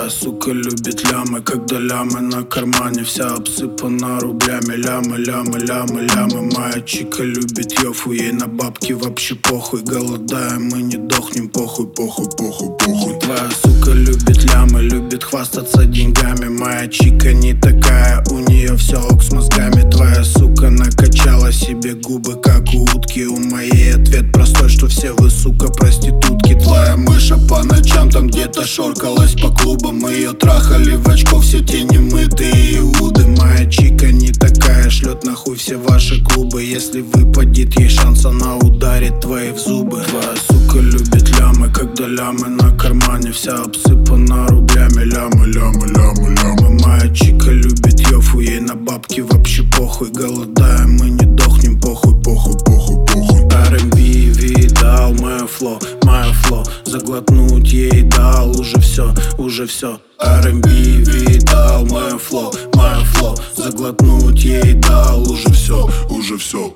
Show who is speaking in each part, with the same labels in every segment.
Speaker 1: Твоя сука любит лямы, когда лямы на кармане, вся обсыпана рублями. Лямы, лямы, лямы, лямы. Моя чика любит йофу, ей на бабки вообще похуй. Голодаем, мы не дохнем, похуй, похуй, похуй, похуй. Твоя сука любит лямы, любит хвастаться деньгами. Моя чика не такая, у нее все ок с мозгами. Твоя сука накачала себе губы, как у утки. У моей ответ простой, что все вы, сука, проститутки. Твоя мыша по ночам там где-то шоркалась по клубам. Мы ее трахали в очко, все те немытые иуды. Моя чика не такая, шлет нахуй все ваши клубы. Если выпадет ей шанс, она ударит твои в зубы. Твоя сука любит лямы, когда лямы на кармане, вся обсыпана рублями. Лямы, лямы, лямы, лямы. Моя чика любит йофу, ей на бабки вообще похуй. Голодаем, мы не дохнем, похуй, похуй, похуй, похуй. R&B видал мое фло, заглотнуть ей дал уже все, уже все. R&B видал мое фло, заглотнуть ей дал уже все, уже все.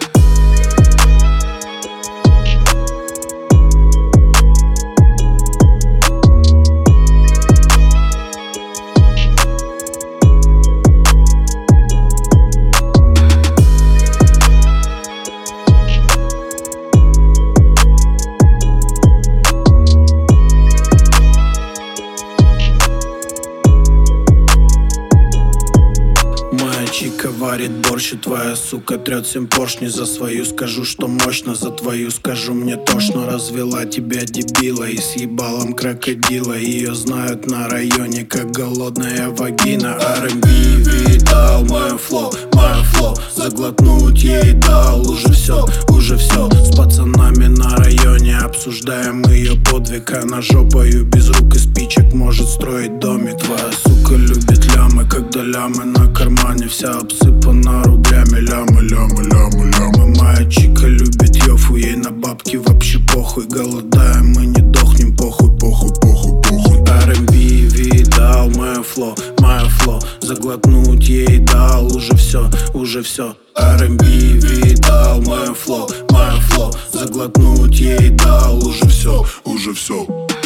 Speaker 1: Чика варит борщ, и твоя сука трет 7 поршней. За свою скажу, что мощно, за твою скажу, мне тошно. Развела тебя дебила и с ебалом крокодила. Ее знают на районе, как голодная вагина. R&B видал мое фло, заглотнуть ей дал уже все, уже все. С пацанами на районе обсуждаем ее подвиг. Она жопою без рук и спичек может строить домик. Твоя сука любит лямы, когда лямы на кармане, вся обсыпана рублями. Лямы, лямы, лямы, лямы. Моя чика любит йофу, ей на бабки вообще похуй. Голодаем, мы не дохнем, похуй, похуй, похуй, похуй. R&B видал мое фло, заглотнуть ей дал уже все, уже все. R&B видал мое фло, заглотнуть ей дал уже все, уже все.